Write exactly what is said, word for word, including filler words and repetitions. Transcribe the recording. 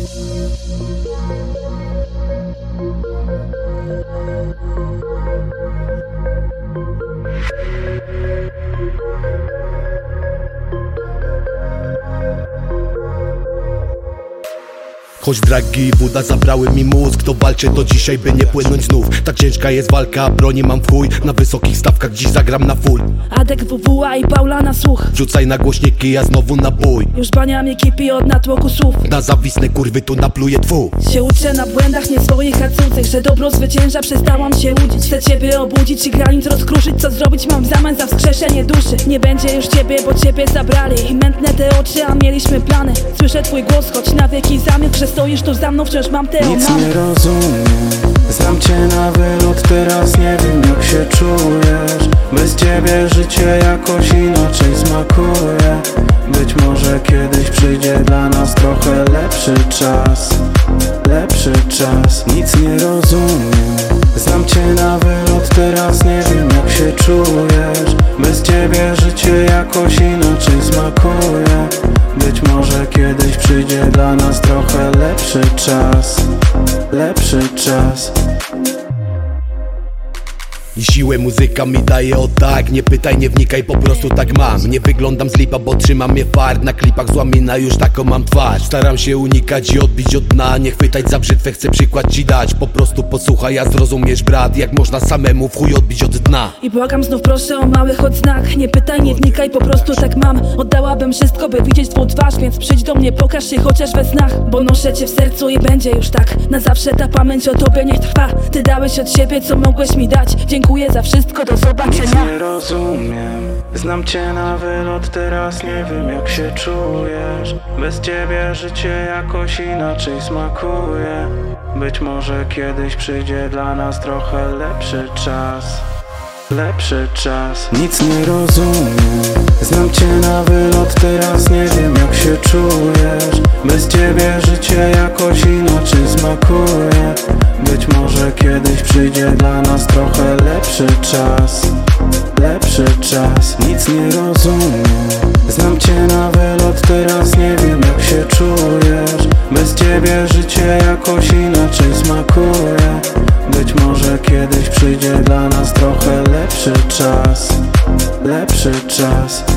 Choć dragi i woda zabrały mi mózg, to walczę do dzisiaj, by nie płynąć znów. Tak ciężka jest walka, broni mam w chuj. Na wysokich stawkach dziś zagram na full. Adek, W W A i Paula na słuch. Wrzucaj na głośniki, ja znowu na bój. Już bania mnie kipi od natłoku słów. Na zawisne kurwy tu napluję twu. Się uczę na błędach nie swoich, a cudzych. Że dobro zwycięża, przestałam się łudzić. Chcę ciebie obudzić i granic rozkruszyć. Co zrobić mam w zamian za wskrzeszenie duszy? Nie będzie już ciebie, bo ciebie zabrali. Mętne te oczy, a mieliśmy plany. Słyszę twój głos, choć na wieki zamilkł. Że stoisz tu za mną, wciąż mam te Nic omamy. nie rozumiem, znam cię na wylot, teraz nie wiem jak się czujesz. Bez ciebie życie jakoś inaczej smakuje. Być może kiedyś przyjdzie dla nas trochę lepszy czas. Lepszy czas, nic nie rozumiem, znam cię na wylot, teraz nie wiem jak się czujesz. Bez ciebie życie jakoś inaczej smakuje. Być może kiedyś przyjdzie dla nas trochę lepszy czas. Lepszy czas. I siłę muzyka mi daje o tak. Nie pytaj, nie wnikaj, po prostu tak mam. Nie wyglądam z lipa, bo trzyma mnie fart. Na klipach zła mina, już taką mam twarz. Staram się unikać i odbić od dna. Nie chwytać za brzytwę, chcę przykład ci dać. Po prostu posłuchaj, a zrozumiesz brat. Jak można samemu w chuj odbić od dna. I błagam, znów proszę o mały choć znak. Nie pytaj, nie wnikaj, po prostu tak mam. Oddałabym wszystko, by widzieć twą twarz. Więc przyjdź do mnie, pokaż się chociaż we snach. Bo noszę cię w sercu i będzie już tak. Na zawsze ta pamięć o tobie niech trwa. Ty dałeś od siebie, co mogłeś mi dać. Dziękuję za wszystko, do zobaczenia. Nic nie rozumiem, znam cię na wylot, teraz nie wiem jak się czujesz. Bez ciebie życie jakoś inaczej smakuje. Być może kiedyś przyjdzie dla nas trochę lepszy czas. Lepszy czas. Nic nie rozumiem, znam cię na wylot, teraz nie wiem jak się czujesz. Bez ciebie życie jakoś inaczej smakuje. Być może kiedyś przyjdzie dla nas trochę lepszy czas. Lepszy czas. Nic nie rozumiem, znam cię na wylot, teraz nie wiem jak się czujesz. Bez ciebie życie jakoś inaczej smakuje. Być może kiedyś przyjdzie dla nas trochę lepszy czas. Lepszy czas.